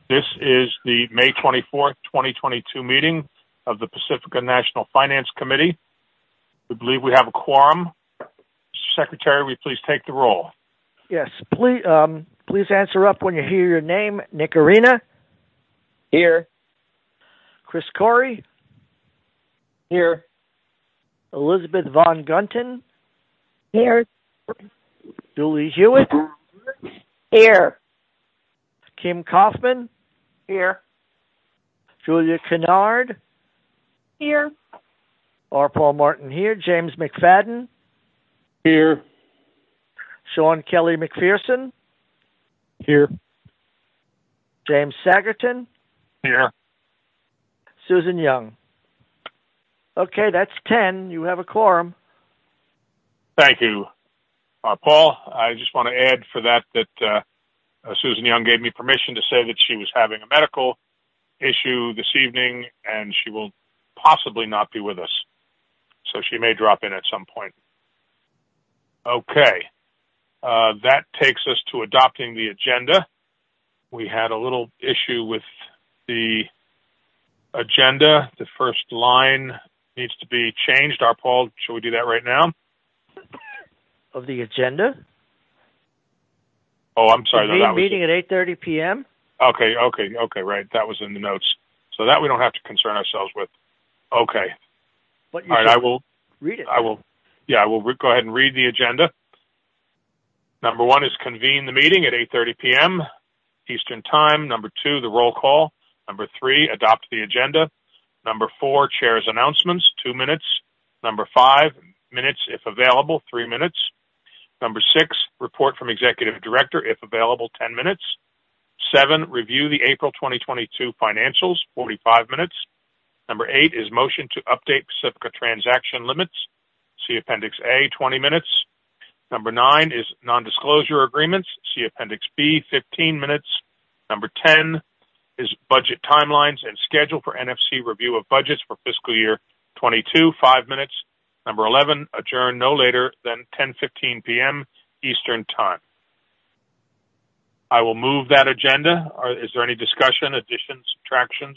This is the May 24th, 2022 meeting of the Pacifica National Finance Committee. We believe we have a quorum. Mr. Secretary, will you please take the roll? Yes, please answer up when you hear your name. Nick Arena. Here. Chris Corey. Here. Elizabeth Von Gunton. Here. Julie Hewitt. Here. Kim Kaufman. Here. Julia Kennard. Here. R. Paul Martin here. James McFadden. Here. Sean Kelly McPherson. Here. James Sagerton. Here. Susan Young. Okay, that's 10. You have a quorum. Thank you. Paul, I just want to add for that Susan Young gave me permission to say that she was having a medical issue this evening and she will possibly not be with us. So she may drop in at some point. Okay. That takes us to adopting the agenda. We had a little issue with the agenda. The first line needs to be changed. Paul, shall we do that right now? Of the agenda? Oh, I'm sorry. The meeting at 8:30 p.m.? Okay, right. That was in the notes. So that we don't have to concern ourselves with. Okay. But you all right, I will read it. I will go ahead and read the agenda. Number 1 is convene the meeting at 8:30 p.m. Eastern Time. Number 2, the roll call. Number 3, adopt the agenda. Number 4, chair's announcements, 2 minutes. Number 5, minutes if available, 3 minutes. Number 6, report from executive director if available, 10 minutes. 7, review the April 2022 financials, 45 minutes. Number 8 is motion to update Pacifica transaction limits. See Appendix A, 20 minutes. Number 9 is non-disclosure agreements. See Appendix B, 15 minutes. Number 10 is budget timelines and schedule for NFC review of budgets for fiscal year 22, 5 minutes. Number 11, adjourn no later than 10:15 p.m. Eastern Time. I will move that agenda. Is there any discussion, additions, subtractions?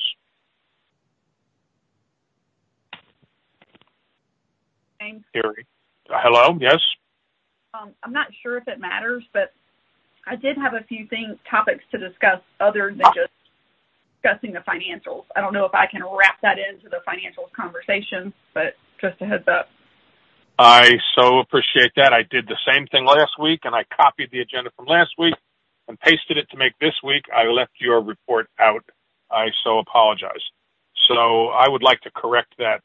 Hello, yes? I'm not sure if it matters, but I did have a few topics to discuss other than just discussing the financials. I don't know if I can wrap that into the financials conversation, but just a heads up. I so appreciate that. I did the same thing last week, and I copied the agenda from last week and pasted it to make this week. I left your report out. I so apologize. So I would like to correct that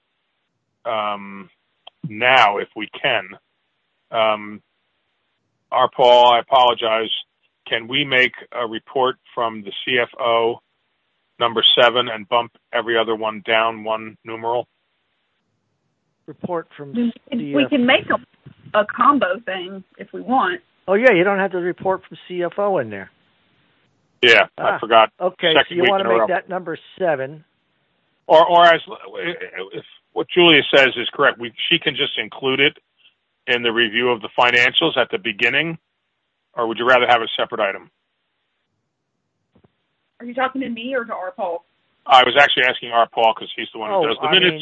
now, if we can. Paul, I apologize. Can we make a report from the CFO, number 7, and bump every other one down 1 numeral? Report from we can make a combo thing if we want. Oh, yeah, you don't have the report from CFO in there. Yeah, I forgot. Okay, so you want to make that number 7. Or as if what Julia says is correct, she can just include it in the review of the financials at the beginning, or would you rather have a separate item? Are you talking to me or to R. Paul? I was actually asking R. Paul because he's the one who does the minutes.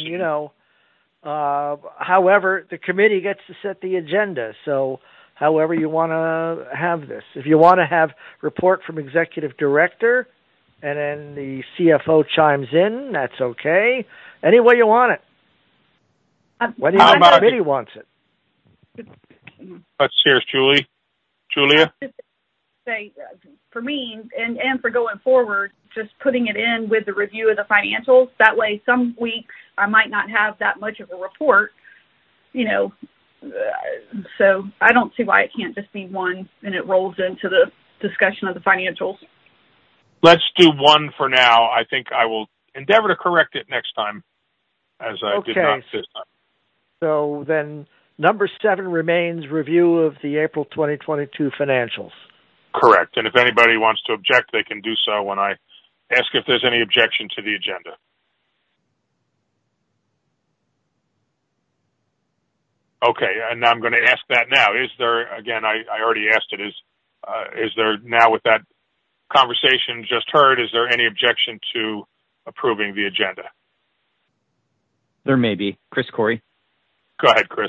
However, the committee gets to set the agenda, so however you want to have this. If you want to have report from executive director and then the CFO chimes in, that's okay. Any way you want it. When the committee wants it. Let's hear Julia. Say, for me and for going forward, just putting it in with the review of the financials. That way, some weeks I might not have that much of a report, so I don't see why it can't just be one and it rolls into the discussion of the financials. Let's do 1 for now. I think I will endeavor to correct it next time, as I did not this time. So then number 7 remains review of the April 2022 financials. Correct. And if anybody wants to object, they can do so when I ask if there's any objection to the agenda. Okay, and I'm going to ask that now. Is there, again, I already asked it, is there now with that conversation just heard, is there any objection to approving the agenda? There may be. Chris Corey. Go ahead, Chris.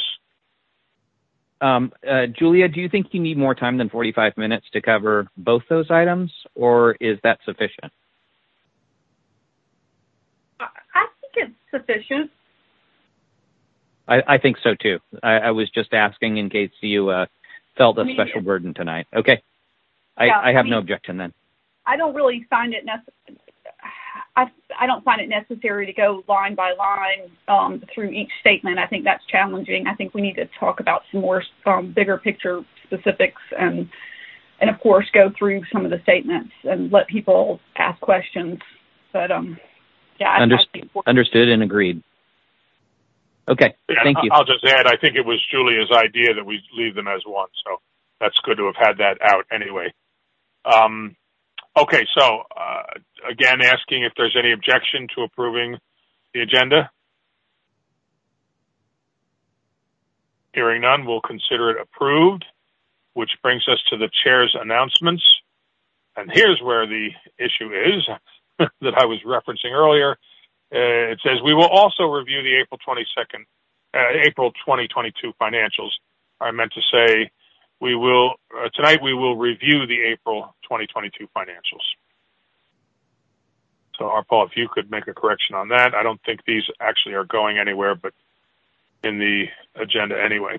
Julia, do you think you need more time than 45 minutes to cover both those items, or is that sufficient? I think it's sufficient. I think so, too. I was just asking in case you felt a special burden tonight. Okay. I have no objection then. I don't really find it I don't find it necessary to go line by line through each statement. I think that's challenging. I think we need to talk about some more bigger picture specifics and of course go through some of the statements and let people ask questions. But yeah, understood and agreed. Okay, thank you. I'll just add, I think it was Julia's idea that we leave them as one, so that's good to have had that out anyway. Okay, so again, asking if there's any objection to approving the agenda. Hearing none, we'll consider it approved, which brings us to the chair's announcements. And here's where the issue is that I was referencing earlier. It says we will also review the April 2022 financials. I meant to say we will tonight we will review the April 2022 financials. So, Paul, if you could make a correction on that. I don't think these actually are going anywhere, but in the agenda anyway.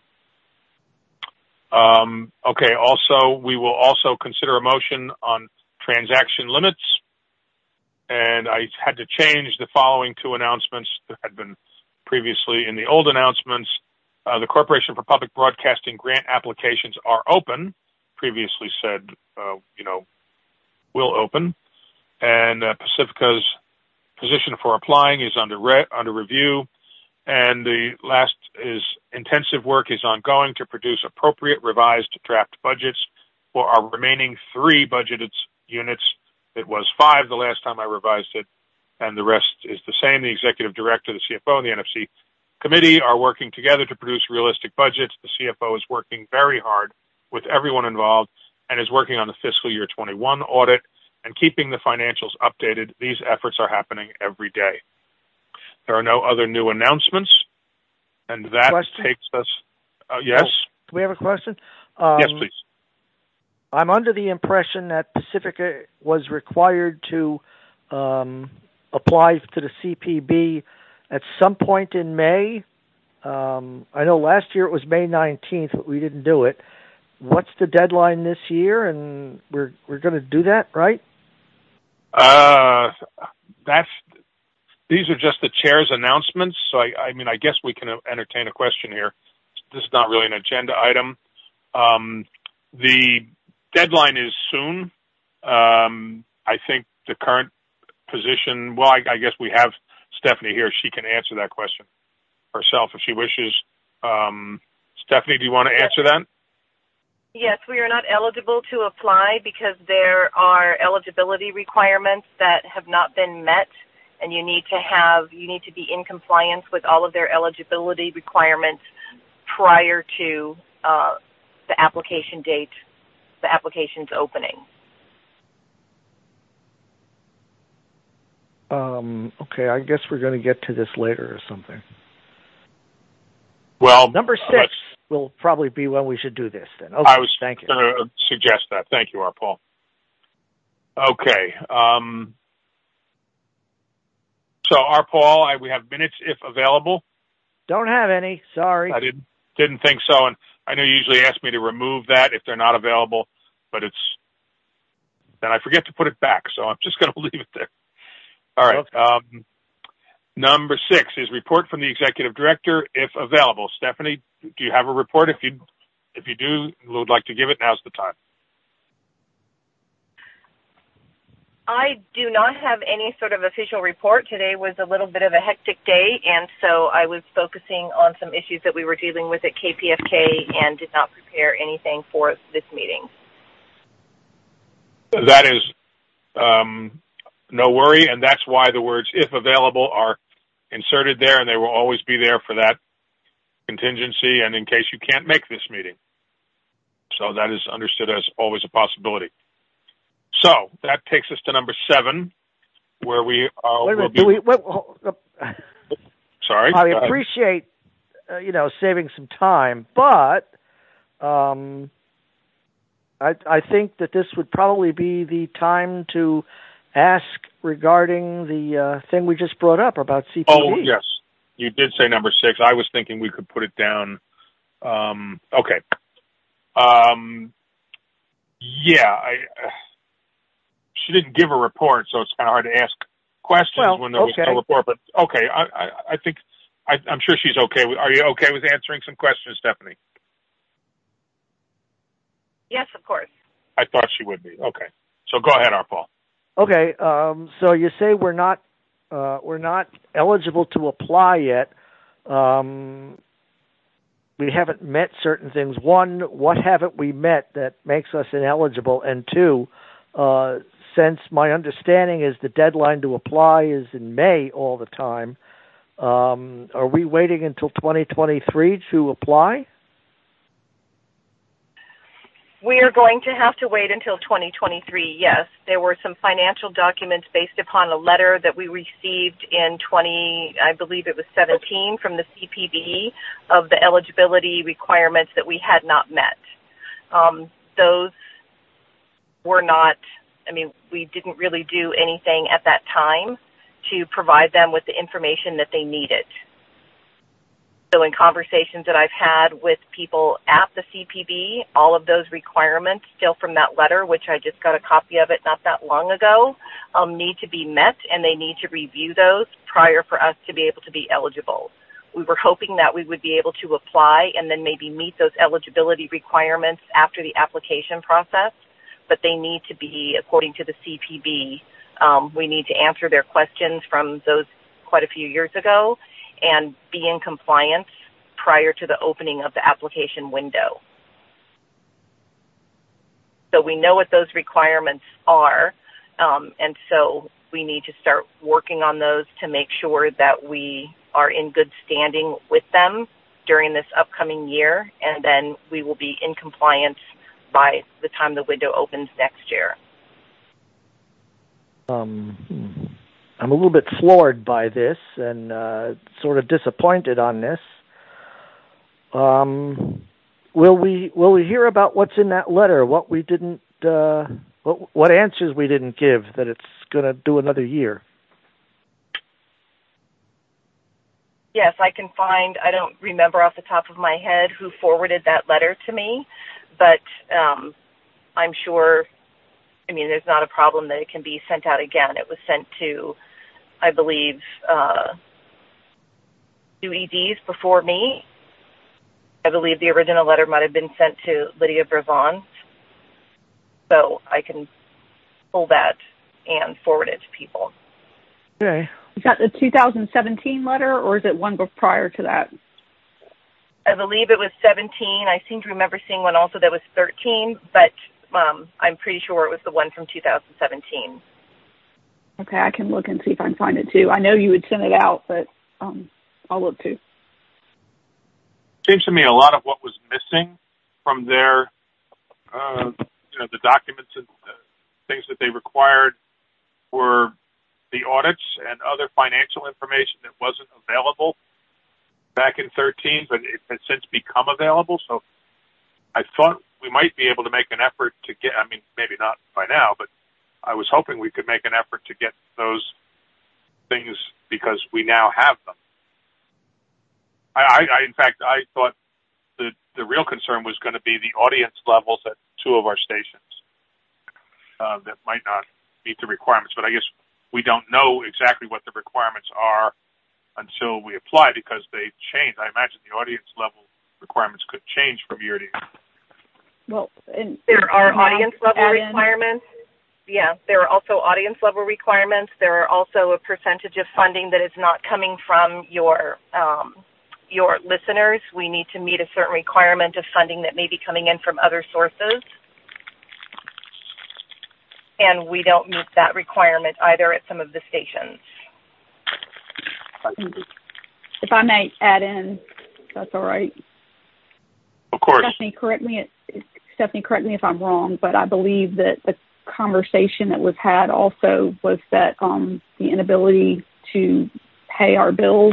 Okay. Also, we will also consider a motion on transaction limits. And I had to change the following two announcements that had been previously in the old announcements. The Corporation for Public Broadcasting grant applications are open. Previously said, will open. And Pacifica's position for applying is under review. And the last is intensive work is ongoing to produce appropriate revised draft budgets for our remaining 3 budgeted units. It was 5 the last time I revised it, and the rest is the same. The executive director, the CFO, and the NFC committee are working together to produce realistic budgets. The CFO is working very hard with everyone involved and is working on the fiscal year 21 audit and keeping the financials updated. These efforts are happening every day. There are no other new announcements, and that takes us... yes? Do we have a question? Yes, please. I'm under the impression that Pacifica was required to apply to the CPB at some point in May. I know last year it was May 19th, but we didn't do it. What's the deadline this year? And we're going to do that, right? These are just the chair's announcements. So I mean, I guess we can entertain a question here. This is not really an agenda item. The deadline is soon. I think the current position, well, I guess we have Stephanie here. She can answer that question herself if she wishes. Stephanie, do you want to answer that? Yes, we are not eligible to apply because there are eligibility requirements that have not been met, and you need to be in compliance with all of their eligibility requirements prior to the application date, the application's opening. Okay, I guess we're going to get to this later or something. Well, number 6 will probably be when we should do this then. Okay, I was going to suggest that. Thank you, Paul. Okay. So, Paul, we have minutes if available. Don't have any. Sorry. I didn't think so, and I know you usually ask me to remove that if they're not available, but then I forget to put it back, so I'm just going to leave it there. All right. Okay. Number 6 is report from the executive director, if available. Stephanie, do you have a report? If you do, would like to give it, now's the time. I do not have any sort of official report. Today was a little bit of a hectic day, and so I was focusing on some issues that we were dealing with at KPFK and did not prepare anything for this meeting. That is no worry, and that's why the words if available are inserted there, and they will always be there for that contingency and in case you can't make this meeting. So that is understood as always a possibility. So that takes us to number 7, where we Wait a minute. Sorry. I appreciate saving some time, but I think that this would probably be the time to ask regarding the thing we just brought up about CPD. Oh, yes. You did say number 6. I was thinking we could put it down. Okay. She didn't give a report, so it's kind of hard to ask questions when there was no report. But okay, I think I'm sure she's okay. Are you okay with answering some questions, Stephanie? Yes, of course. I thought she would be. Okay, so go ahead, Arpaul. Okay, so you say we're not eligible to apply yet. We haven't met certain things. 1, what haven't we met that makes us ineligible? And 2, since my understanding is the deadline to apply is in May all the time, are we waiting until 2023 to apply? We are going to have to wait until 2023, yes. There were some financial documents based upon a letter that we received in 2017 from the CPB of the eligibility requirements that we had not met. Those were not, we didn't really do anything at that time to provide them with the information that they needed. So in conversations that I've had with people at the CPB, all of those requirements still from that letter, which I just got a copy of it not that long ago, need to be met, and they need to review those prior for us to be able to be eligible. We were hoping that we would be able to apply and then maybe meet those eligibility requirements after the application process, but they need to be, according to the CPB, we need to answer their questions from those quite a few years ago and be in compliance prior to the opening of the application window. So we know what those requirements are, and so we need to start working on those to make sure that we are in good standing with them during this upcoming year, and then we will be in compliance by the time the window opens next year. I'm a little bit floored by this and sort of disappointed on this. Will we hear about what's in that letter? What we didn't, what answers we didn't give that it's going to do another year? Yes, I can find. I don't remember off the top of my head who forwarded that letter to me, but I'm sure. There's not a problem that it can be sent out again. It was sent to, I believe, 2 EDs before me. I believe the original letter might have been sent to Lydia Brevon. So I can pull that and forward it to people. Okay. Is that the 2017 letter, or is it one prior to that? I believe it was 17. I seem to remember seeing one also that was 13, but I'm pretty sure it was the one from 2017. Okay, I can look and see if I can find it too. I know you would send it out, but I'll look too. Seems to me a lot of what was missing from their, the documents and things that they required were the audits and other financial information that wasn't available back in 13, but it has since become available. So I thought we might be able to make an effort to get, maybe not by now, but I was hoping we could make an effort to get those things because we now have them. In fact, I thought the real concern was going to be the audience levels at 2 of our stations that might not meet the requirements. But I guess we don't know exactly what the requirements are until we apply because they change. I imagine the audience level requirements could change from year to year. Well, and there are audience level requirements. Yeah, there are also audience level requirements. There are also a percentage of funding that is not coming from your listeners. We need to meet a certain requirement of funding that may be coming in from other sources. And we don't meet that requirement either at some of the stations. If I may add in, if that's all right. Of course. Stephanie, correct me if I'm wrong, but I believe that the conversation that was had also was that the inability to pay our bills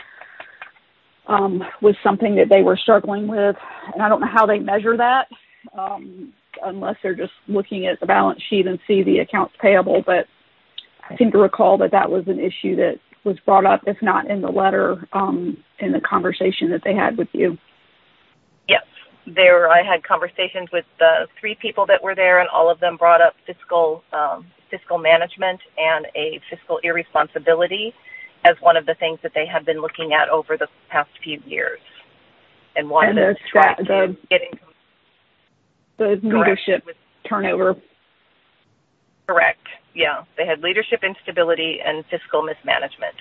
was something that they were struggling with. And I don't know how they measure that, unless they're just looking at the balance sheet and see the accounts payable. But I seem to recall that that was an issue that was brought up, if not in the letter, in the conversation that they had with you. Yes. I had conversations with the 3 people that were there, and all of them brought up fiscal management and a fiscal irresponsibility as one of the things that they have been looking at over the past few years, and wanted to try to get into the leadership turnover. Correct. Yeah, they had leadership instability and fiscal mismanagement.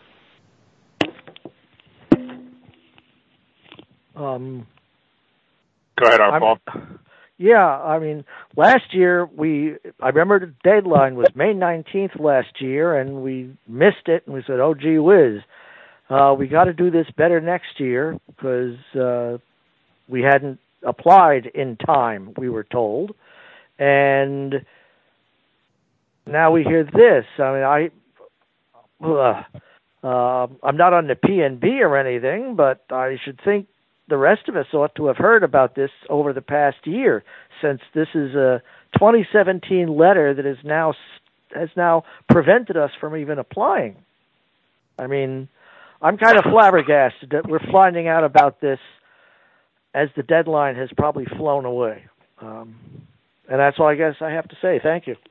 Go ahead, Paul. Yeah, I mean, last year I remember the deadline was May 19th last year, and we missed it, and we said, oh, gee whiz, we got to do this better next year because we hadn't applied in time, we were told. And now we hear this. I mean, I'm not on the PNB or anything, but I should think the rest of us ought to have heard about this over the past year, since this is a 2017 letter that has now prevented us from even applying. I mean, I'm kind of flabbergasted that we're finding out about this as the deadline has probably flown away. And that's all I guess I have to say. Thank you.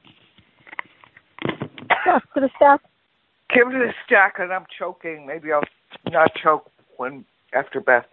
To the stack. Kim to the stack, and I'm choking. Maybe I'll not choke after Beth.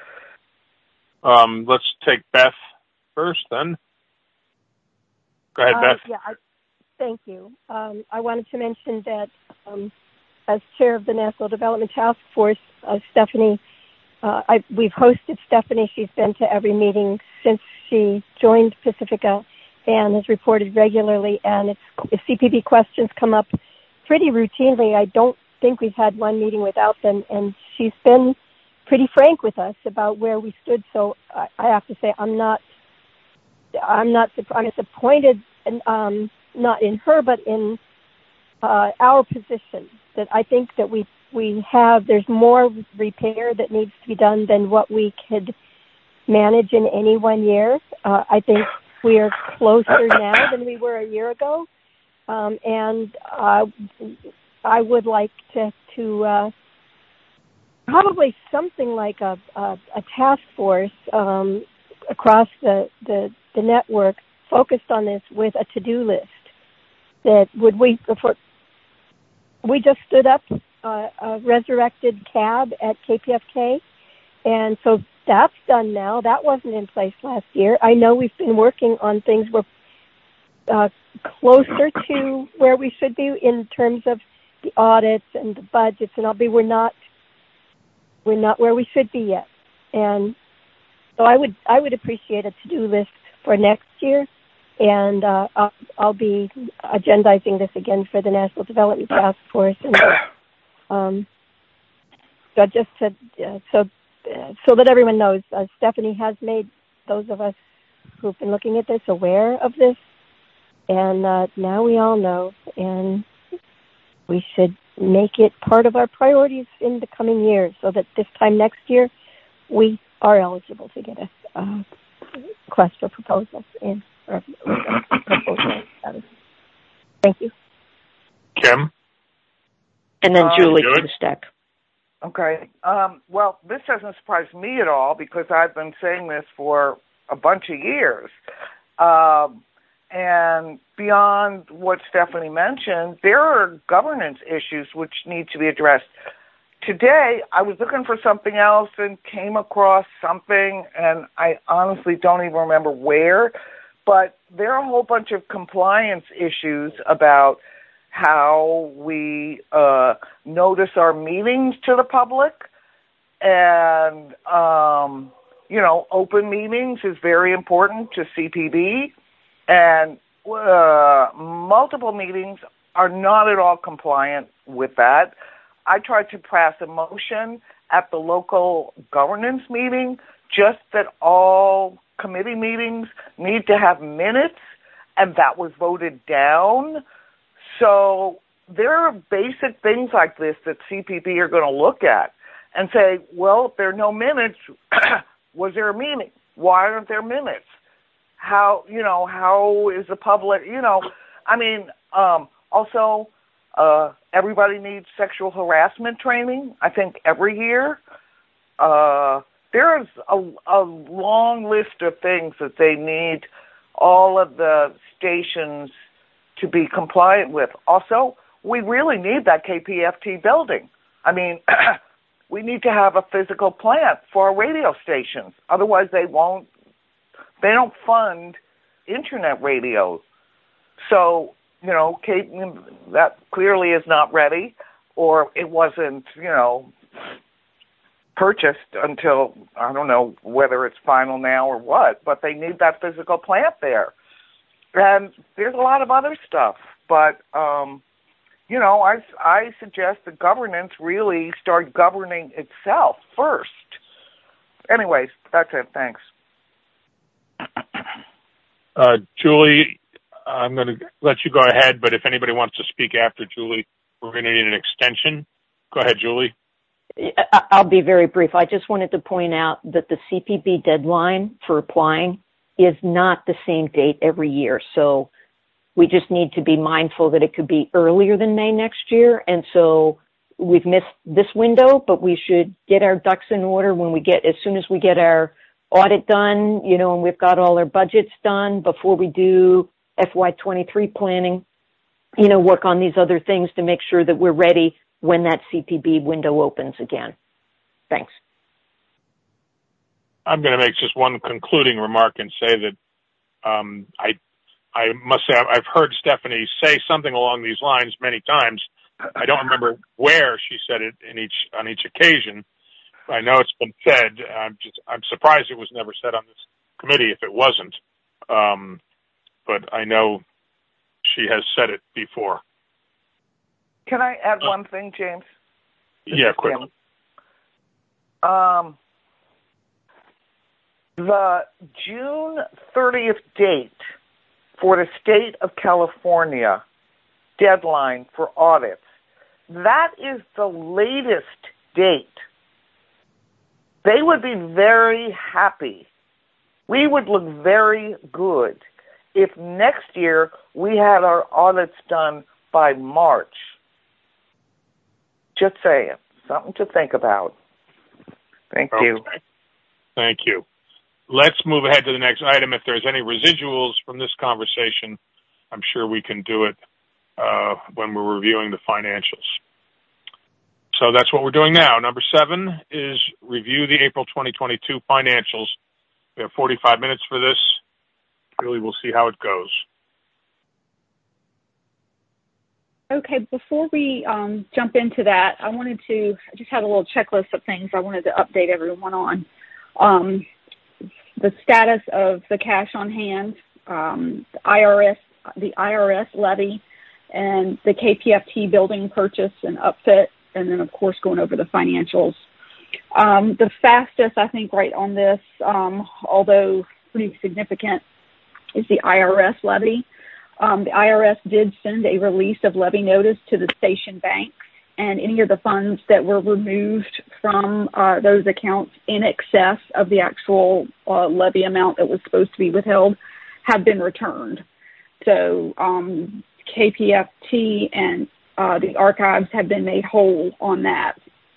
Let's take Beth first, then. Go ahead, Beth. Thank you. I wanted to mention that as chair of the National Development Task Force, Stephanie, we've hosted Stephanie. She's been to every meeting since she joined Pacifica and has reported regularly. And if CPB questions come up pretty routinely, I don't think we've had one meeting without them. And she's been pretty frank with us about where we stood. So I have to say I'm disappointed, not in her, but in our position. That I think that there's more repair that needs to be done than what we could manage in any 1 year. I think we are closer now than we were a year ago. And I would like to probably something like a task force across the network focused on this with a to-do list. We just stood up a resurrected cab at KPFK, and so that's done now. That wasn't in place last year. I know we've been working on things we're closer to where we should be in terms of the audits and the budgets and all, but we're not where we should be yet. And so I would appreciate a to-do list for next year, and I'll be agendizing this again for the National Development Task Force. And so that everyone knows, Stephanie has made those of us who've been looking at this aware of this, and now we all know, and we should make it part of our priorities in the coming years so that this time next year we are eligible to get a request for proposals in. Thank you. Kim? And then Julie to the stack. Okay. Well, this doesn't surprise me at all because I've been saying this for a bunch of years. And beyond what Stephanie mentioned, there are governance issues which need to be addressed. Today, I was looking for something else and came across something, and I honestly don't even remember where, but there are a whole bunch of compliance issues about how we notice our meetings to the public. And, open meetings is very important to CPB. And multiple meetings are not at all compliant with that. I tried to pass a motion at the local governance meeting just that all committee meetings need to have minutes and that was voted down. So there are basic things like this that CPB are going to look at and say, well, if there are no minutes, was there a meeting? Why aren't there minutes? How is the public, also, everybody needs sexual harassment training, I think, every year. There is a long list of things that they need all of the stations to be compliant with. Also, we really need that KPFT building. I mean, we need to have a physical plant for our radio stations. Otherwise, they don't fund internet radio. So, that clearly is not ready, or it wasn't, purchased until, I don't know whether it's final now or what, but they need that physical plant there. And there's a lot of other stuff, but, I suggest the governance really start governing itself first. Anyways, that's it. Thanks. Julie, I'm going to let you go ahead, but if anybody wants to speak after Julie, we're going to need an extension. Go ahead, Julie. I'll be very brief. I just wanted to point out that the CPB deadline for applying is not the same date every year. So we just need to be mindful that it could be earlier than May next year. And so we've missed this window, but we should get our ducks in order as soon as we get our audit done, and we've got all our budgets done before we do FY23 planning, work on these other things to make sure that we're ready when that CPB window opens again. Thanks. I'm going to make just one concluding remark and say that I must say I've heard Stephanie say something along these lines many times. I don't remember where she said it on each occasion. I know it's been said. I'm surprised it was never said on this committee if it wasn't. But I know she has said it before. Can I add one thing, James? Yeah, quickly. The June 30th date for the state of California deadline for audits, that is the latest date. They would be very happy. We would look very good if next year we had our audits done by March. Just saying. Something to think about. Thank you. Thank you. Let's move ahead to the next item. If there's any residuals from this conversation, I'm sure we can do it when we're reviewing the financials. So that's what we're doing now. Number 7 is review the April 2022 financials. We have 45 minutes for this. Really, we'll see how it goes. Okay, before we jump into that, I just had a little checklist of things I wanted to update everyone on. The status of the cash on hand, the IRS levy, and the KPFT building purchase and upfit, and then, of course, going over the financials. The fastest, I think, right on this, although pretty significant, is the IRS levy. The IRS did send a release of levy notice to the station banks, and any of the funds that were removed from those accounts in excess of the actual levy amount that was supposed to be withheld have been returned. So KPFT and the archives have been made whole on that.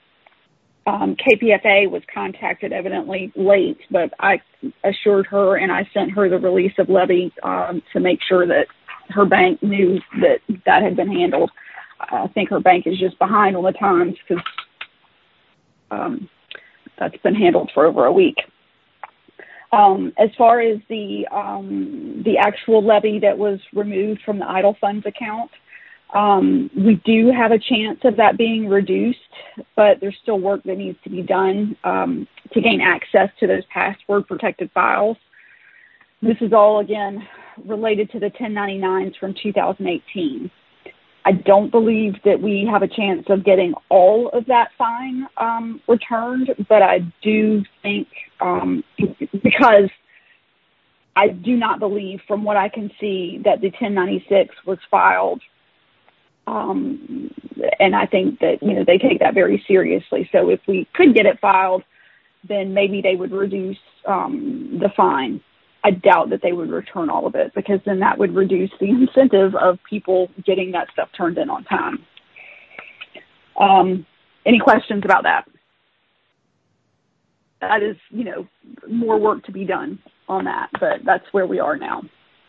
KPFA was contacted evidently late, but I assured her and I sent her the release of levy to make sure that her bank knew that had been handled. I think her bank is just behind on the times because that's been handled for over a week. As far as the actual levy that was removed from the idle funds account, we do have a chance of that being reduced, but there's still work that needs to be done to gain access to those password protected files. This is all, again, related to the 1099s from 2018. I don't believe that we have a chance of getting all of that fine returned, but I do think because I do not believe, from what I can see, that the 1096 was filed. And I think that, they take that very seriously. So if we could get it filed, then maybe they would reduce the fine. I doubt that they would return all of it, because then that would reduce the incentive of people getting that stuff turned in on time. Any questions about that? That is, more work to be done on that, but that's where we are now.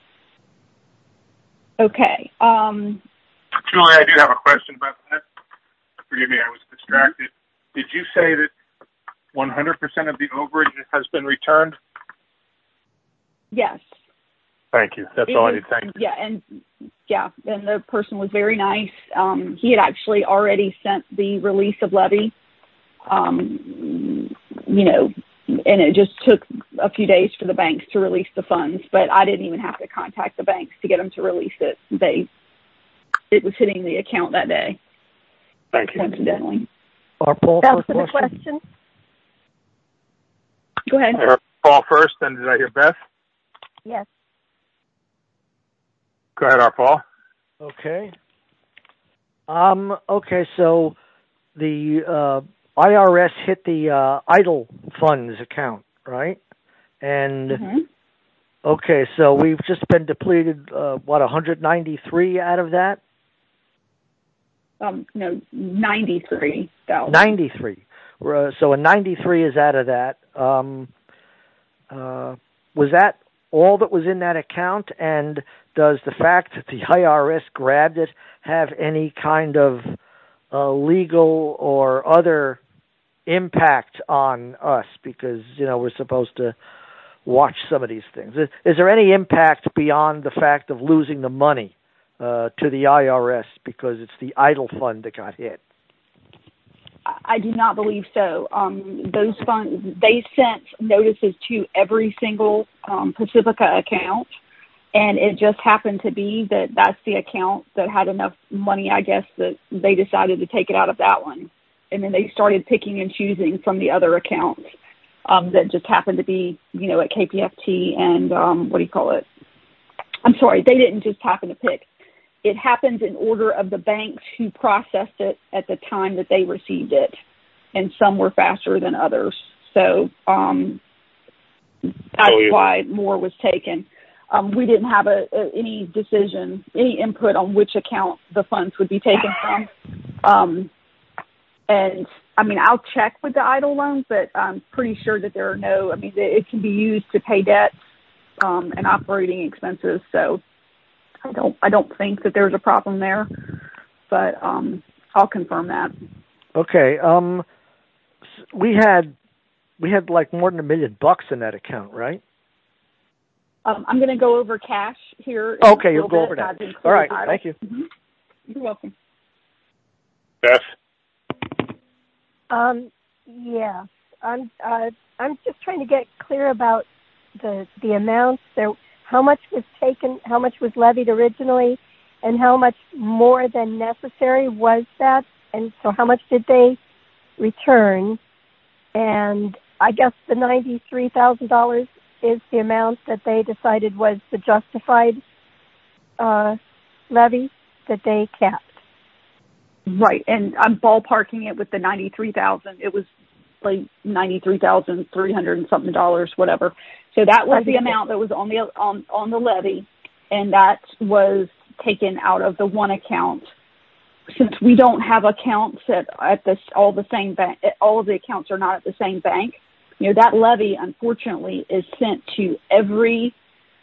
Okay. Julie, I do have a question about that. Forgive me, I was distracted. Did you say that 100% of the overage has been returned? Yes. Thank you. That's all I need. Thank you. And the person was very nice. He had actually already sent the release of levy, and it just took a few days for the banks to release the funds, but I didn't even have to contact the banks to get them to release it. It was hitting the account that day. Thank you. Coincidentally. Paul, that's the question. Go ahead. I heard Paul first, then did I hear Beth? Yes. Go ahead, Paul. Okay. Okay, so the IRS hit the idle funds account, right? And okay, so we've just been depleted. 193 out of that? No, 93,000. 93. So a 93 is out of that. Was that all that was in that account? And does the fact that the IRS grabbed it have any kind of legal or other impact on us? Because, we're supposed to watch some of these things. Is there any impact beyond the fact of losing the money to the IRS because it's the idle fund that got hit? I do not believe so. Those funds, they sent notices to every single Pacifica account, and it just happened to be that that's the account that had enough money, I guess, that they decided to take it out of that one. And then they started picking and choosing from the other accounts that just happened to be, at KPFT and I'm sorry, they didn't just happen to pick. It happens in order of the banks who processed it at the time that they received it, and some were faster than others. So that's why more was taken. We didn't have any decision, any input on which account the funds would be taken from. And I'll check with the idle loans, but I'm pretty sure that there are no. It can be used to pay debts and operating expenses. So I don't think that there's a problem there, but I'll confirm that. Okay. We had like more than $1 million in that account, right? I'm going to go over cash here. Okay, you'll go over that. All right. Thank you. Mm-hmm. You're welcome. Beth? Yes. I'm just trying to get clear about the amounts there. How much was taken, how much was levied originally, and how much more than necessary was that? And so how much did they return? And I guess the $93,000 is the amount that they decided was the justified levy that they capped. Right, and I'm ballparking it with the $93,000. It was like $93,300 and something dollars, whatever. So that was the amount that was on the levy, and that was taken out of the one account. Since we don't have accounts at all the same bank, all of the accounts are not at the same bank. That levy, unfortunately, is sent to every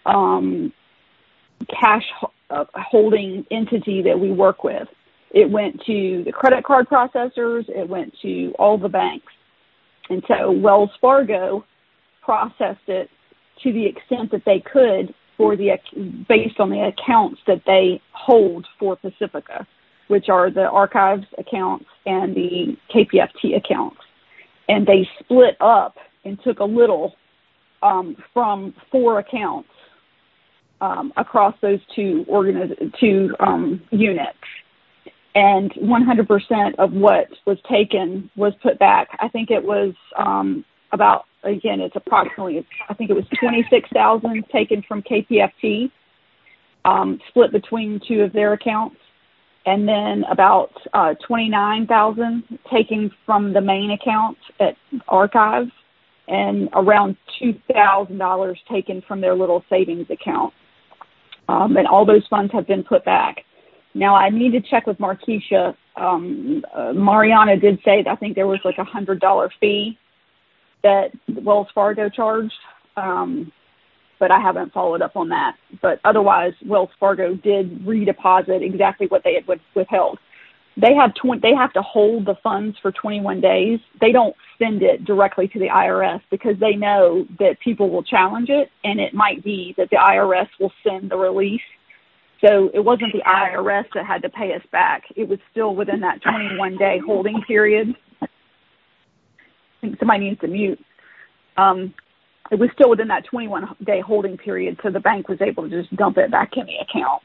cash holding entity that we work with. It went to the credit card processors. It went to all the banks. And so Wells Fargo processed it to the extent that they could based on the accounts that they hold for Pacifica, which are the archives accounts and the KPFT accounts. And they split up and took a little from 4 accounts across those two units. And 100% of what was taken was put back. I think it was about again, it's approximately, I think it was 26,000 taken from KPFT, split between two of their accounts, and then about 29,000 taken from the main account at Archives, and around $2,000 taken from their little savings account. And all those funds have been put back. Now, I need to check with Markeisha. Mariana did say that I think there was like $100 fee that Wells Fargo charged, but I haven't followed up on that. But otherwise, Wells Fargo did redeposit exactly what they had withheld. They have to hold the funds for 21 days. They don't send it directly to the IRS because they know that people will challenge it, and it might be that the IRS will send the release. So it wasn't the IRS that had to pay us back. It was still within that 21-day holding period. I think somebody needs to mute. It was still within that 21-day holding period, so the bank was able to just dump it back in the account.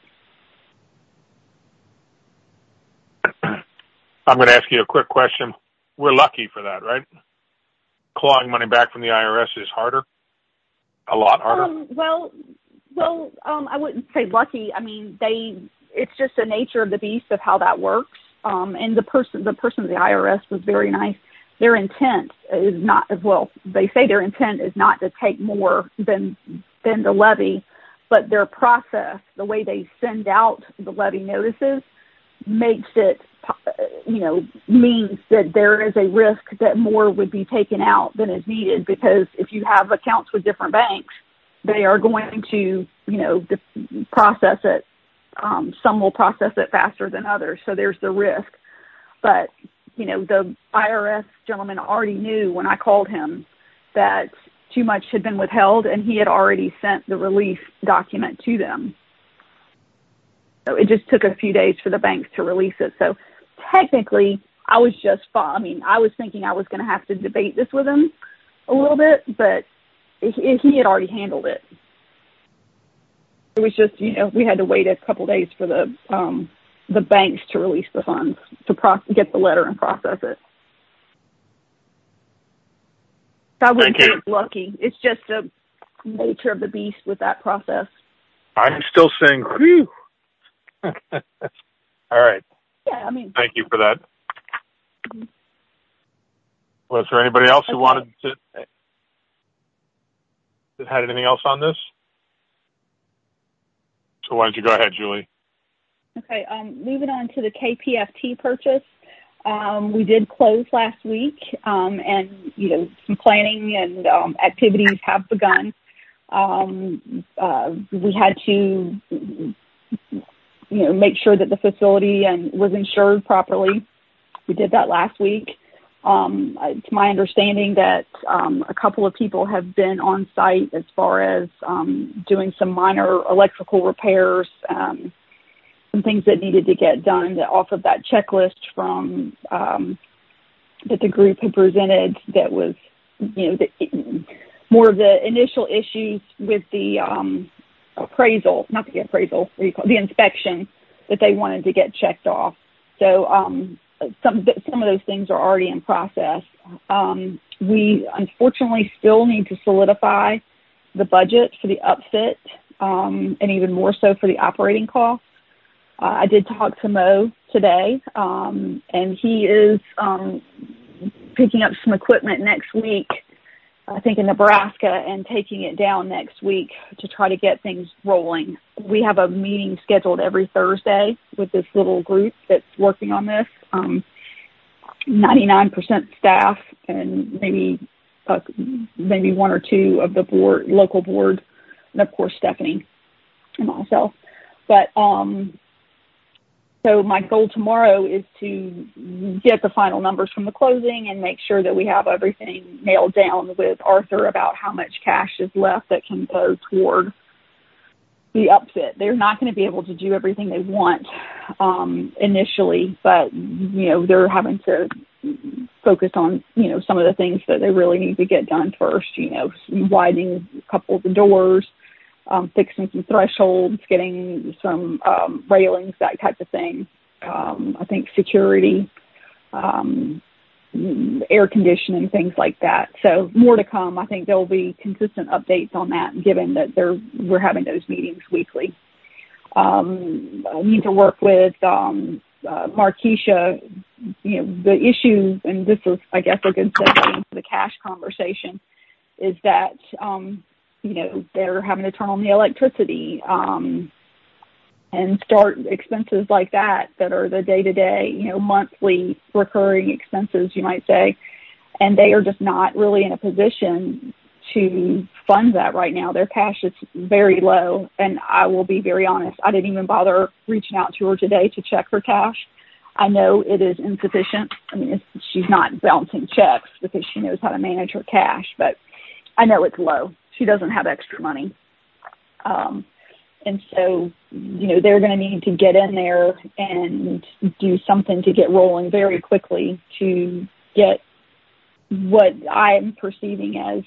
I'm going to ask you a quick question. We're lucky for that, right? Clawing money back from the IRS is harder, a lot harder. Well, I wouldn't say lucky. I mean, it's just the nature of the beast of how that works. And the person of the IRS was very nice. Their intent is not, well, they say their intent is not to take more than the levy, but their process, the way they send out the levy notices, makes it, means that there is a risk that more would be taken out than is needed, because if you have accounts with different banks, they are going to, process it. Some will process it faster than others, so there's the risk. But, the IRS gentleman already knew when I called him that too much had been withheld, and he had already sent the release document to them. So it just took a few days for the banks to release it. So technically, I was thinking I was going to have to debate this with him a little bit, but he had already handled it. It was just, we had to wait a couple days for the banks to release the funds, to get the letter and process it. So I wouldn't say it's lucky. It's just the nature of the beast with that process. I'm still saying, whew. All right. Yeah, thank you for that. Mm-hmm. Was there anybody else who wanted to had anything else on this? So why don't you go ahead, Julie? Okay. Moving on to the KPFT purchase. We did close last week, and some planning and activities have begun. We had to make sure that the facility was insured properly. We did that last week. It's my understanding that a couple of people have been on site as far as doing some minor electrical repairs, some things that needed to get done off of that checklist from that the group had presented. That was, more of the initial issues with the the inspection that they wanted to get checked off. So some of those things are already in process. We unfortunately still need to solidify the budget for the upfit, and even more so for the operating costs. I did talk to Mo today, and he is picking up some equipment next week, I think in Nebraska, and taking it down next week to try to get things rolling. We have a meeting scheduled every Thursday with this little group that's working on this. 99% staff, and maybe one or two of the local board, and of course Stephanie and myself. But so my goal tomorrow is to get the final numbers from the closing and make sure that we have everything nailed down with Arthur about how much cash is left that can go toward the upfit. They're not going to be able to do everything they want initially, but they're having to focus on some of the things that they really need to get done first. Widening a couple of the doors, fixing some thresholds, getting some railings, that type of thing. I think security, air conditioning, things like that. So more to come. I think there will be consistent updates on that, given that we're having those meetings weekly. I need to work with Markeisha. The issue, and this is, I guess, a good segue into the cash conversation, is that they're having to turn on the electricity and start expenses like that are the day-to-day, monthly recurring expenses, you might say, and they are just not really in a position to fund that right now. Their cash is very low, and I will be very honest, I didn't even bother reaching out to her today to check her cash. I know it is insufficient. I mean, she's not bouncing checks because she knows how to manage her cash, but I know it's low. She doesn't have extra money. And so, they're going to need to get in there and do something to get rolling very quickly to get what I'm perceiving as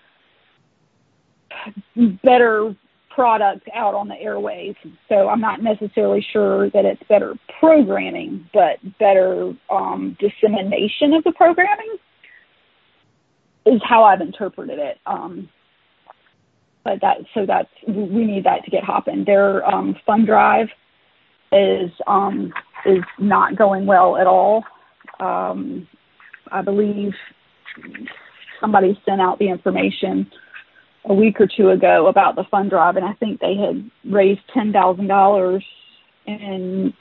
better product out on the airways. So I'm not necessarily sure that it's better programming, but better dissemination of the programming is how I've interpreted it. But we need that to get hopping. Their fund drive is not going well at all. I believe somebody sent out the information a week or two ago about the fund drive, and I think they had raised $10,000, and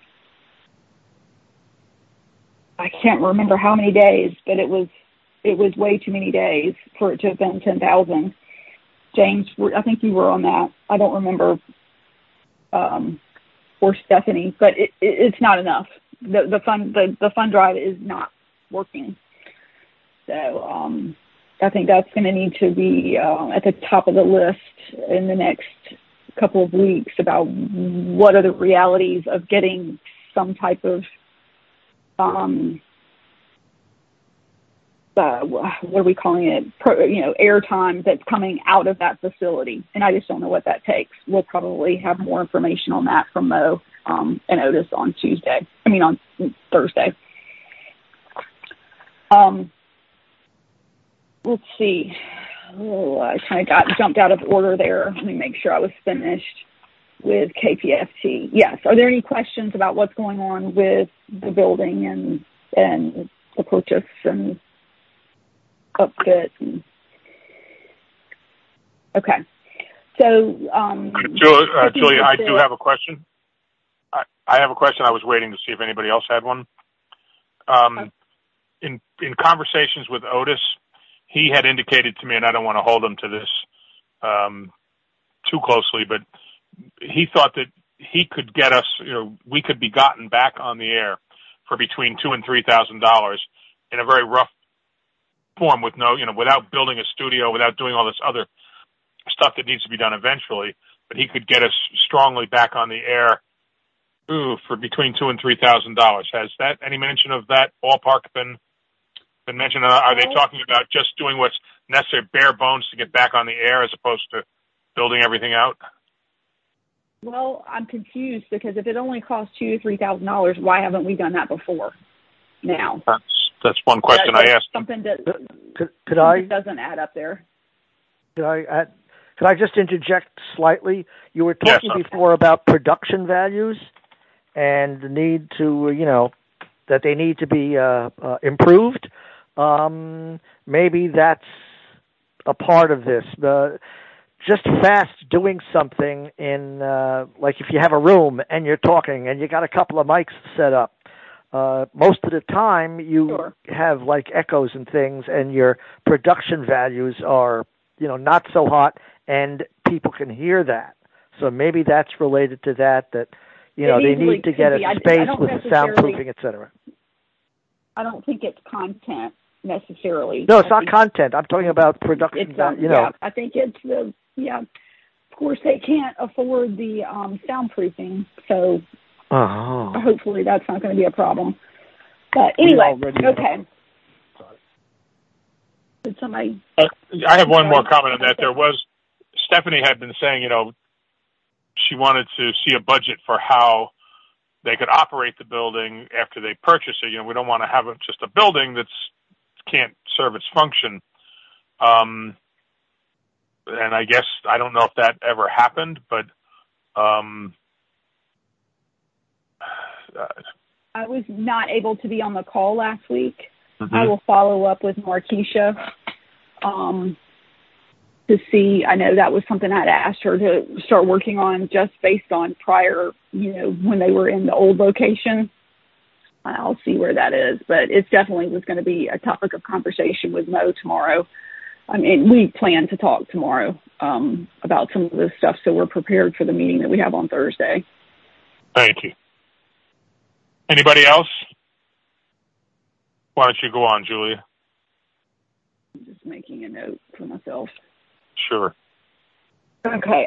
I can't remember how many days, but it was way too many days for it to have been 10,000. James, I think you were on that. I don't remember, or Stephanie, but it's not enough. The fund drive is not working. So I think that's going to need to be at the top of the list in the next couple of weeks about what are the realities of getting some type of what are we calling it? Airtime that's coming out of that facility, and I just don't know what that takes. We'll probably have more information on that from Mo and Otis on Thursday. Let's see. I kind of got jumped out of order there. Let me make sure I was finished with KPFT. Yes. Are there any questions about what's going on with the building and the purchase and upfit? Okay. So, Julia, I do have a question. I have a question. I was waiting to see if anybody else had one. In conversations with Otis, he had indicated to me, and I don't want to hold him to this too closely, but he thought that he could get us, we could be gotten back on the air for between $2,000 and $3,000 in a very rough form with without building a studio, without doing all this other stuff that needs to be done eventually. But he could get us strongly back on the air for between $2,000 and $3,000. Has any mention of that ballpark been mentioned? Are they talking about just doing what's necessary, bare bones, to get back on the air as opposed to building everything out? Well, I'm confused because if it only costs $2,000 to $3,000, why haven't we done that before? Now, that's one question I asked. Something that doesn't add up there. Could I just interject slightly? You were talking before about production values and the need to, that they need to be improved. Maybe that's a part of this. Just fast doing something in, like if you have a room and you're talking and you got a couple of mics set up, most of the time you have like echoes and things, and your production values are, not so hot, and people can hear that. So maybe that's related to that they need to get a space with soundproofing, etc. I don't think it's content necessarily. No, it's not content. I'm talking about production. Yeah, I think it's Of course, they can't afford the soundproofing, so hopefully that's not going to be a problem. But anyway, okay. Did somebody? I have one more comment on that. Stephanie had been saying, she wanted to see a budget for how they could operate the building after they purchase it. We don't want to have just a building that's can't serve its function. And I guess I don't know if that ever happened, but I was not able to be on the call last week. Mm-hmm. I will follow up with Markeisha to see. I know that was something I'd asked her to start working on just based on prior, when they were in the old location. I'll see where that is, but it definitely was going to be a topic of conversation with Mo tomorrow. I mean, we plan to talk tomorrow about some of this stuff, so we're prepared for the meeting that we have on Thursday. Thank you. Anybody else? Why don't you go on, Julia? I'm just making a note for myself. Sure. Okay.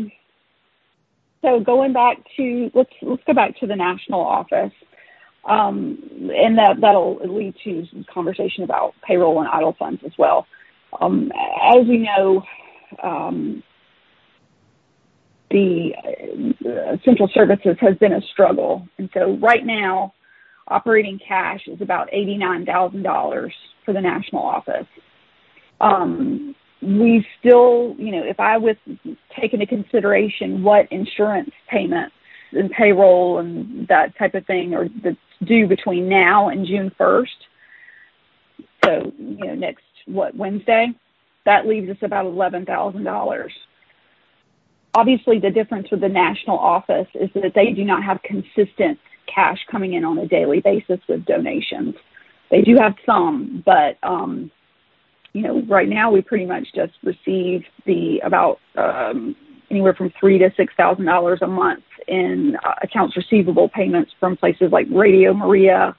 So going back to let's go back to the national office, and that'll lead to some conversation about payroll and idle funds as well. As we know, the central services has been a struggle, and so right now, operating cash is about $89,000 for the national office. We still, if I was take into consideration what insurance payments and payroll and that type of thing are that's due between now and June 1st, so, next, Wednesday, that leaves us about $11,000. Obviously, the difference with the national office is that they do not have consistent cash coming in on a daily basis with donations. They do have some, but, right now we pretty much just receive about anywhere from $3,000 to $6,000 a month in accounts receivable payments from places like Radio Maria,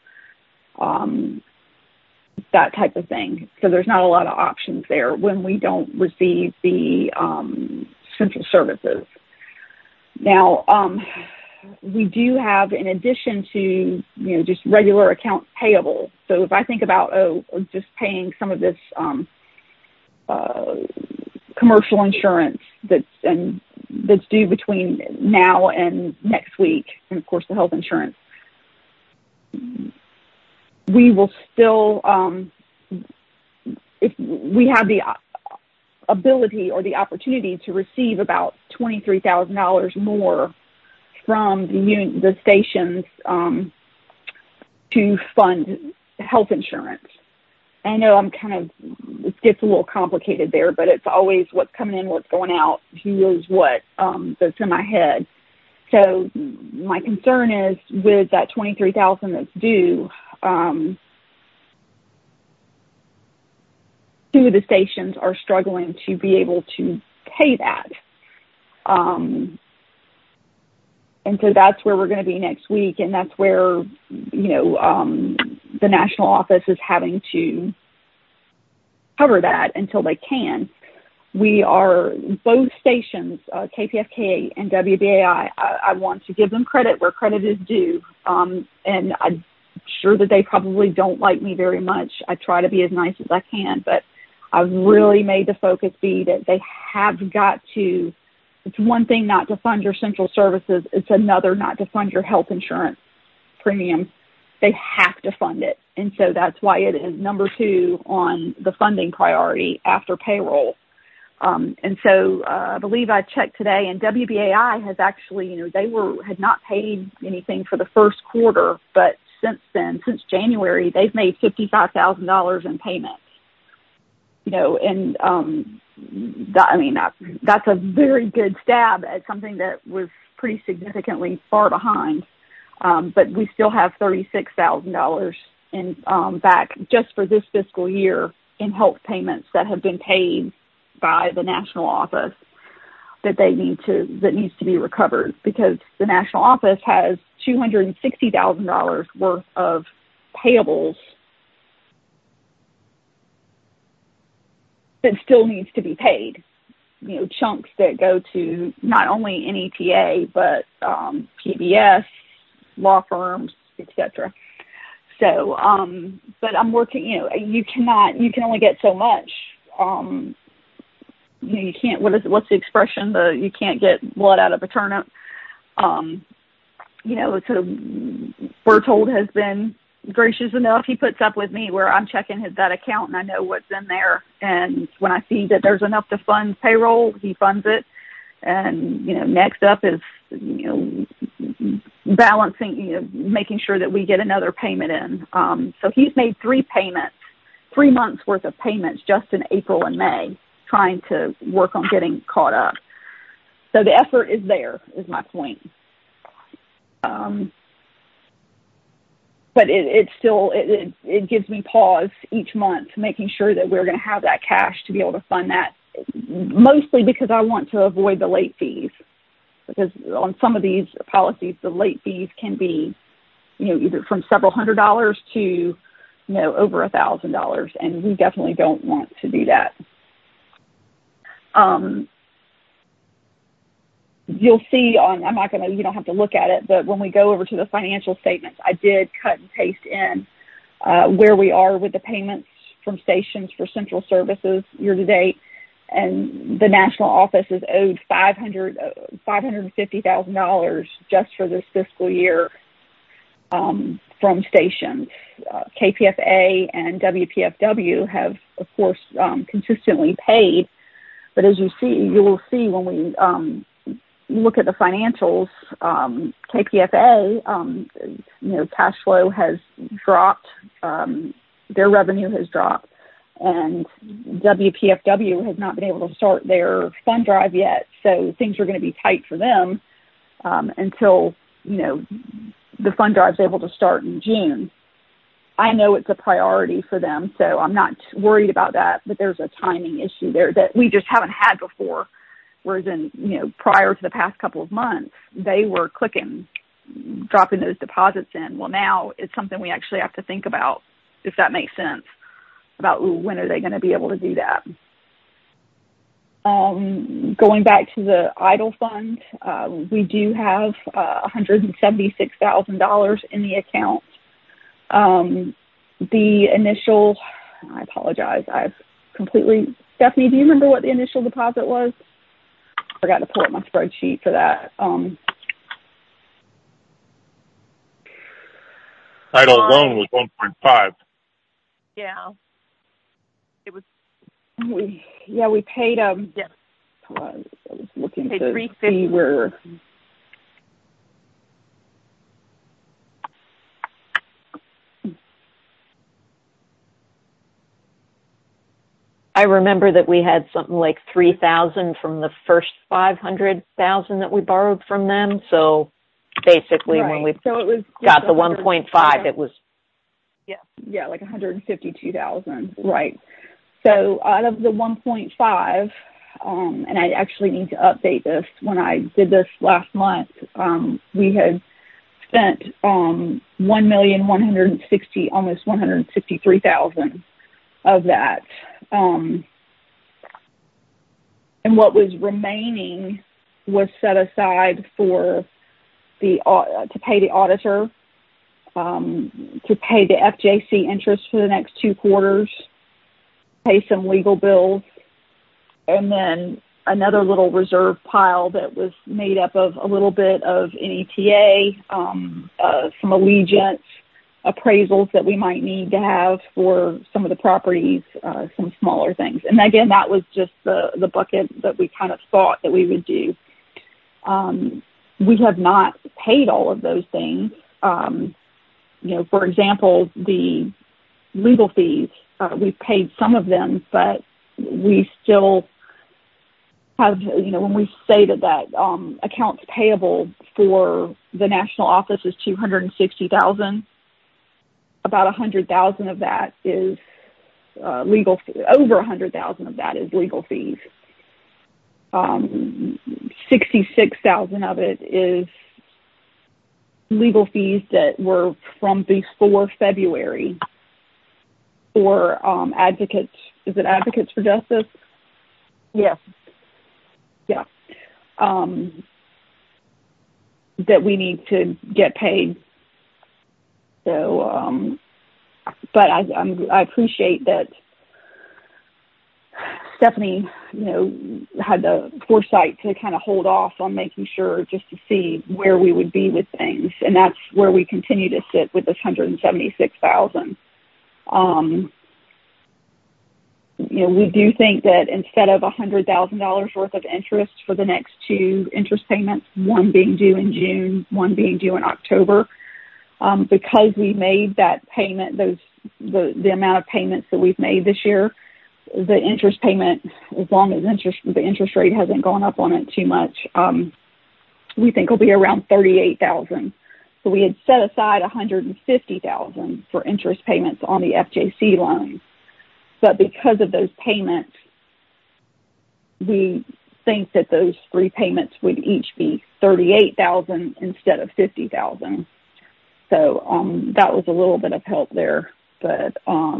that type of thing. So there's not a lot of options there when we don't receive the central services. Now, we do have, in addition to, just regular accounts payable. So if I think about, just paying some of this commercial insurance that's due between now and next week, and of course the health insurance, we will still, if we have the ability or the opportunity to receive about $23,000 more from the stations to fund health insurance. I know it gets a little complicated there, but it's always what's coming in, what's going out, who knows what, that's in my head. So my concern is with that $23,000 that's due, two of the stations are struggling to be able to pay that. And so that's where we're going to be next week. And that's where, the national office is having to cover that until they can. We are both stations, KPFK and WBAI. I want to give them credit where credit is due. And I'm sure that they probably don't like me very much. I try to be as nice as I can, but I've really made the focus be that they have got to. It's one thing not to fund your central services. It's another not to fund your health insurance premium. They have to fund it. And so that's why it is number 2 on the funding priority after payroll. And so I believe I checked today, and WBAI has actually, they had not paid anything for the first quarter, but since then, since January, they've made $55,000 in payments. And that's a very good stab at something that was pretty significantly far behind. But we still have $36,000 in back just for this fiscal year in health payments that have been paid by the national office that needs to be recovered, because the national office has $260,000 worth of payables that still needs to be paid. Chunks that go to not only NETA, but PBS, law firms, etc. So, but I'm working, you can only get so much. You can't, what's the expression? You can't get blood out of a turnip. So Berthold has been gracious enough, he puts up with me where I'm checking that account and I know what's in there. And when I see that there's enough to fund payroll, he funds it. And, next up is, balancing, making sure that we get another payment in. So he's made 3 payments, 3 months worth of payments just in April and May, trying to work on getting caught up. So the effort is there, is my point. But it still gives me pause each month, making sure that we're going to have that cash to be able to fund that, mostly because I want to avoid the late fees. Because on some of these policies, the late fees can be, either from several $100s to, over $1,000. And we definitely don't want to do that. You'll see you don't have to look at it, but when we go over to the financial statements, I did cut and paste in where we are with the payments from stations for central services year to date. And the national office is owed $550,000 just for this fiscal year from stations. KPFA and WPFW have, of course, consistently paid. But as you will see when we look at the financials, KPFA, cash flow has dropped. Their revenue has dropped. And WPFW has not been able to start their fund drive yet. So things are going to be tight for them until, the fund drive is able to start in June. I know it's a priority for them, so I'm not worried about that, but there's a timing issue there that we just haven't had before. Whereas prior to the past couple of months, they were dropping those deposits in. Well, now it's something we actually have to think about, if that makes sense, about when are they going to be able to do that. Going back to the idle fund, we do have $176,000 in the account. The initial, I apologize, Stephanie, do you remember what the initial deposit was? I forgot to pull up my spreadsheet for that. Idle loan was 1.5. Yeah. It was. We paid. Yeah. I was looking to see where. I remember that we had something like $3,000 from the first $500,000 that we borrowed from them. So basically, when we got the 1.5, it was like $152,000, right? So out of the 1.5, and I actually need to update this. When I did this last month, we had spent $1,160,000, almost $163,000 of that. And what was remaining was set aside for to pay the auditor, to pay the FJC interest for the next 2 quarters, pay some legal bills, and then another little reserve pile that was made up of a little bit of NETA, some Allegiance, appraisals that we might need to have for some of the properties, some smaller things. And again, that was just the bucket that we kind of thought that we would do. We have not paid all of those things. For example, the legal fees, we've paid some of them, but we still have, when we say that accounts payable for the national office is $260,000, about $100,000 of that is legal. Over $100,000 of that is legal fees. $66,000 of it is legal fees that were from before February for advocates. Is it Advocates for Justice? Yes. Yeah. That we need to get paid. So, but I appreciate that Stephanie had the foresight to kind of hold off on making sure just to see where we would be with things. And that's where we continue to sit with this $176,000. We do think that instead of $100,000 worth of interest for the next two interest payments, one being due in June, one being due in October, because we made that payment, the amount of payments that we've made this year, the interest payment, as long as the interest rate hasn't gone up on it too much, we think will be around $38,000. So we had set aside $150,000 for interest payments on the FJC loan. But because of those payments, we think that those three payments would each be $38,000 instead of $50,000. So that was a little bit of help there. But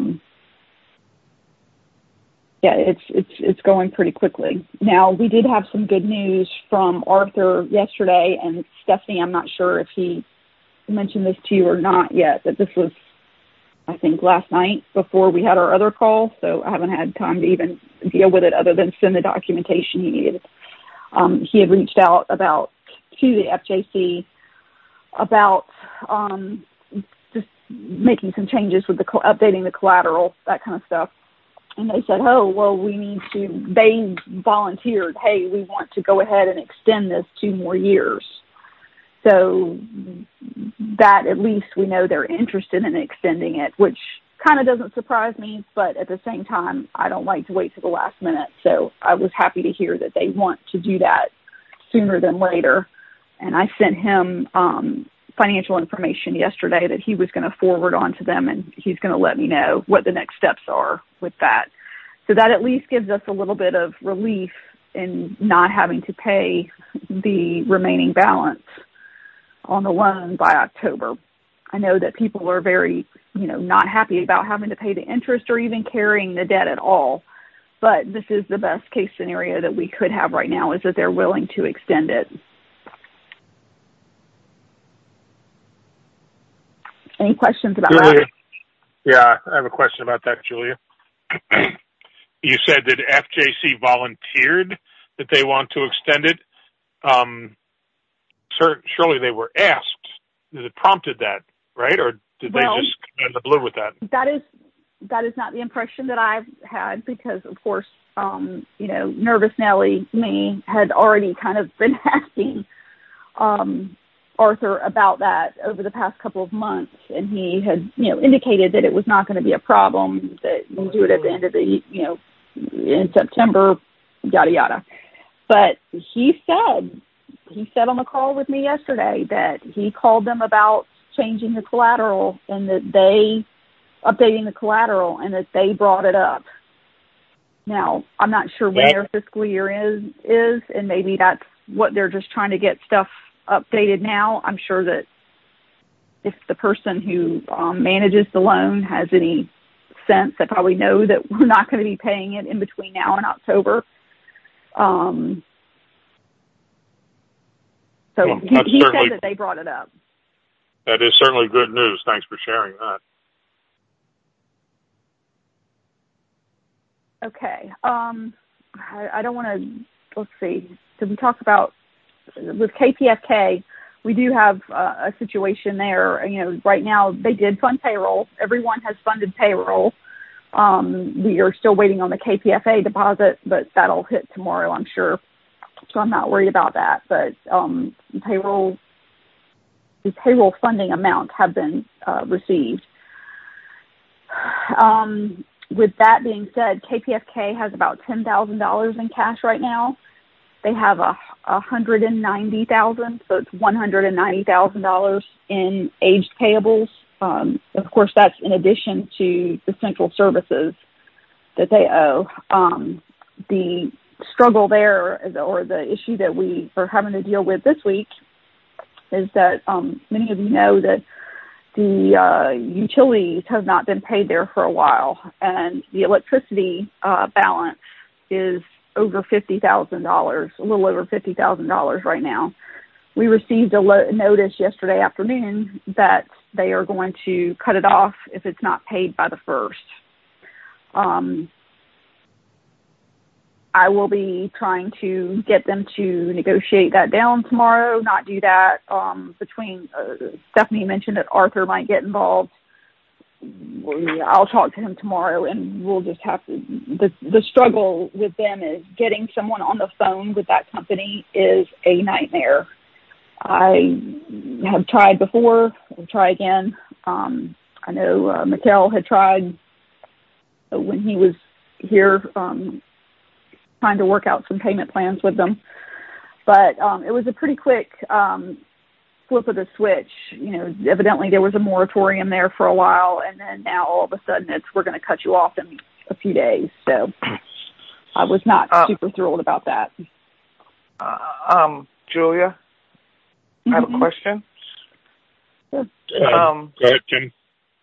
it's going pretty quickly. Now, we did have some good news from Arthur yesterday, and Stephanie, I'm not sure if he mentioned this to you or not yet, but this was, I think, last night before we had our other call, so I haven't had time to even deal with it other than send the documentation he needed. He had reached out to the FJC about just making some changes with updating the collateral, that kind of stuff. And they said, they volunteered, hey, we want to go ahead and extend this 2 more years. So that at least we know they're interested in extending it, which kind of doesn't surprise me, but at the same time, I don't like to wait to the last minute. So I was happy to hear that they want to do that sooner than later. And I sent him financial information yesterday that he was going to forward on to them, and he's going to let me know what the next steps are with that. So that at least gives us a little bit of relief in not having to pay the remaining balance on the loan by October. I know that people are very, not happy about having to pay the interest or even carrying the debt at all. But this is the best case scenario that we could have right now, is that they're willing to extend it. Any questions about Julia? that? Yeah, I have a question about that, Julia. You said that FJC volunteered that they want to extend it. Surely they were asked. It prompted that, right? Or did they just come out of the blue with that? That is not the impression that I've had, because, of course, Nervous Nelly, me, had already kind of been asking Arthur about that over the past couple of months, and he had, indicated that it was not going to be a problem, that you do it at the end of the, in September, yada, yada. But he said on the call with me yesterday that he called them about changing the collateral and that updating the collateral, and that they brought it up. Now, I'm not sure when their fiscal year is, and maybe that's what they're just trying to get stuff updated now. I'm sure that if the person who manages the loan has any sense, they probably know that we're not going to be paying it in between now and October. So he said that they brought it up. That is certainly good news. Thanks for sharing that. Okay. I don't want to, let's see. Did we talk about, with KPFK, we do have a situation there. Right now they did fund payroll. Everyone has funded payroll. We are still waiting on the KPFA deposit, but that'll hit tomorrow, I'm sure. So I'm not worried about that. But the payroll funding amounts have been received. With that being said, KPFK has about $10,000 in cash right now. They have $190,000, so it's $190,000 in aged payables. Of course, that's in addition to the central services that they owe. The struggle there, or the issue that we are having to deal with this week, is that many of you know that the utilities have not been paid there for a while, and the electricity balance is over $50,000, a little over $50,000 right now. We received a notice yesterday afternoon that they are going to cut it off if it's not paid by the 1st. I will be trying to get them to negotiate that down tomorrow, not do that. Stephanie mentioned that Arthur might get involved. I'll talk to him tomorrow, and we'll just have to, the struggle with them is getting someone on the phone with that company is a nightmare. I have tried before. I'll try again. I know Mikkel had tried when he was here, trying to work out some payment plans with them. But it was a pretty quick flip of the switch. Evidently there was a moratorium there for a while, and then now all of a sudden we're going to cut you off in a few days. So I was not super thrilled about that. Julia, I have a question. Sure. Go ahead, Kim.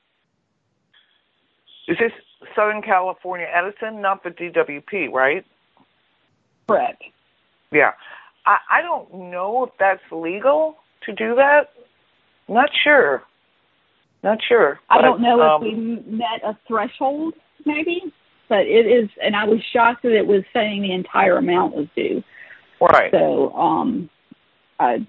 Is this Southern California Edison, not the DWP, right? Correct. Yeah. I don't know if that's legal to do that. Not sure. I don't know if we met a threshold, maybe, but it is, and I was shocked that it was saying the entire amount was due. Right. So, I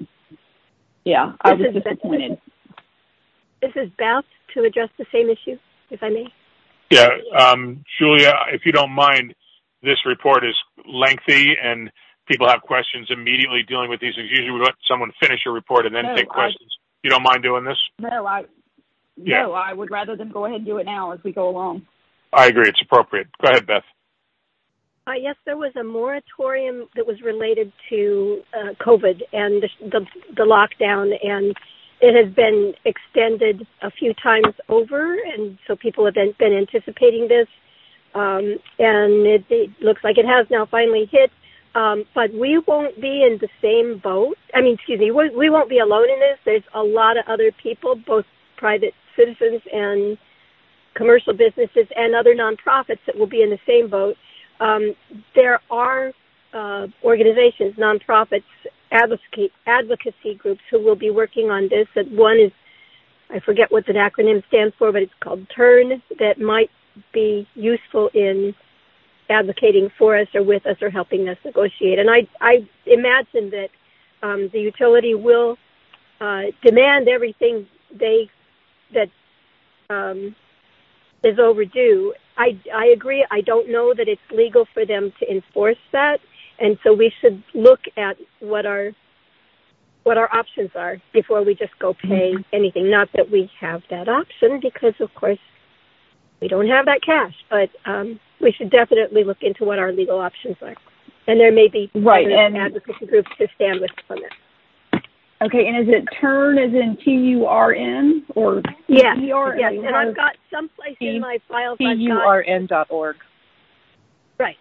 was disappointed. This is Beth to address the same issue, if I may. Yeah, Julia, if you don't mind, this report is lengthy and people have questions immediately dealing with these things. Usually we let someone finish a report and then take questions. You don't mind doing this? No, I would rather them go ahead and do it now as we go along. I agree. It's appropriate. Go ahead, Beth. Yes, there was a moratorium that was related to COVID and the lockdown, and it has been extended a few times over, and so people have been anticipating this, and it looks like it has now finally hit, but we won't be in the same boat. We won't be alone in this. There's a lot of other people, both private citizens and commercial businesses and other nonprofits that will be in the same boat. There are organizations, nonprofits, advocacy groups who will be working on this. One is, I forget what the acronym stands for, but it's called TURN, that might be useful in advocating for us or with us or helping us negotiate. And I imagine that the utility will demand everything that is overdue. I agree. I don't know that it's legal for them to enforce that, and so we should look at what our options are before we just go pay anything. Not that we have that option, because of course we don't have that cash, but we should definitely look into what our legal options are, and there may be other advocacy groups to stand with us on that. Okay, and is it TURN as in TURN or yes, and I've got someplace in my files. TURN.org. Right.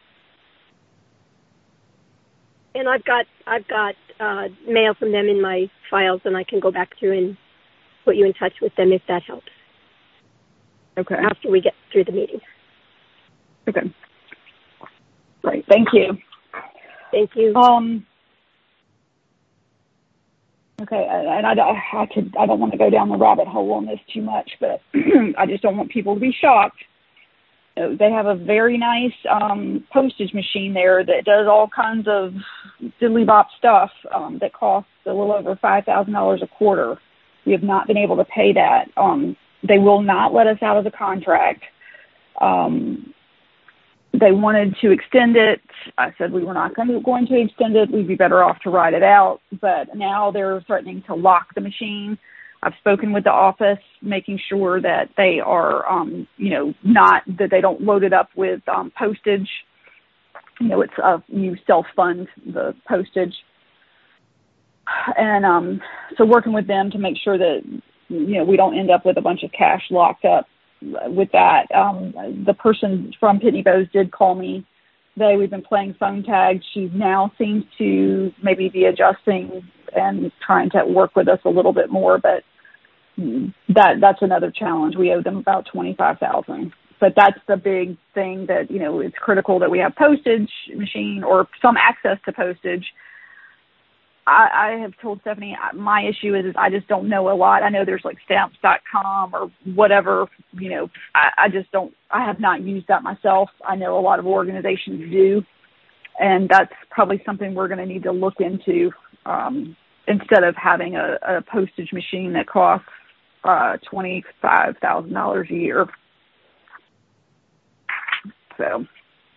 And I've got mail from them in my files, and I can go back through and put you in touch with them if that helps. Okay. After we get through the meeting. Okay. Great. Thank you. Thank you. Okay, and I don't want to go down the rabbit hole on this too much, but I just don't want people to be shocked. They have a very nice postage machine there that does all kinds of diddly-bop stuff that costs a little over $5,000 a quarter. We have not been able to pay that. They will not let us out of the contract. They wanted to extend it. I said we were not going to extend it. We'd be better off to ride it out. But now they're threatening to lock the machine. I've spoken with the office, making sure that they are, not that they don't load it up with postage. It's you self-fund the postage. And so working with them to make sure that, we don't end up with a bunch of cash locked up with that. The person from Pitney Bowes did call me today. We've been playing phone tag. She now seems to maybe be adjusting and trying to work with us a little bit more, but that's another challenge. We owe them about $25,000, but that's the big thing that, it's critical that we have postage machine or some access to postage. I have told Stephanie my issue is I just don't know a lot. I know there's like stamps.com or whatever, I have not used that myself. I know a lot of organizations do. And that's probably something we're going to need to look into instead of having a postage machine that costs $25,000 a year. So